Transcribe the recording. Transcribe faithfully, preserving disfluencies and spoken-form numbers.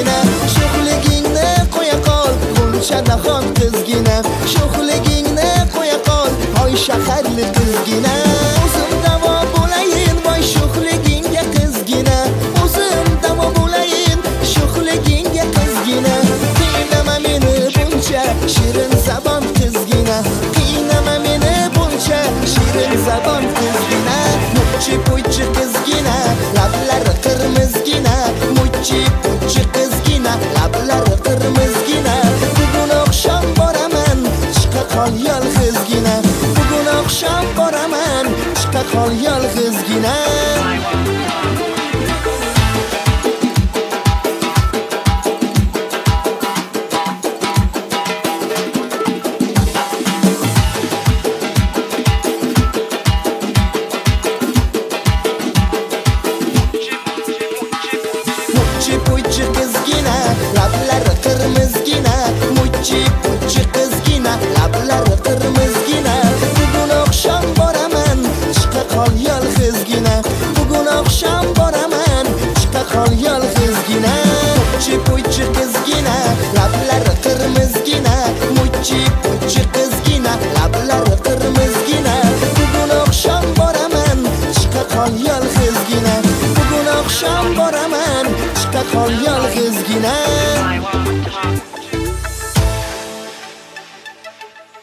qizgina, sho'xligingni qo'ya qol, Gulchadaxon qizgina, sho'xligingni qo'ya qol, hoy shaharli qizgina. O'zim davo bo'layin, voy sho'xligingga qizgina, o'zim davo bo'layin, sho'xligingga qizgina. Qiynama meni buncha, shirin zabon qizgina, qiynama meni buncha, shirin zabon qizgina. Muchchi puchchi qizgina, lablari qirmizgina, muchchi puchchi qizgina, lablari qirmizgina. Bugun oqshom boraman, chiqa qol yolg'izgina, bugun oqshom boraman, chiqa qol yolg'izgina. Muchchi puchchi qizgina, lablari qirmizgina, muchchi puchchi qizgina, lablari qirmizgina. Bugun oqshom boraman, chiqa qol yolg'izgina, bugun oqshom boraman, chiqa qol yolg'izgina. Muchchi puchchi qizgina, lablari qirmizgina, muchchi puchchi qizgina, lablari qirmizgina. Bugun oqshom boraman, chiqa qol yolg'izgina, bugun oqshom boraman, chiqa qol yolg'izgina.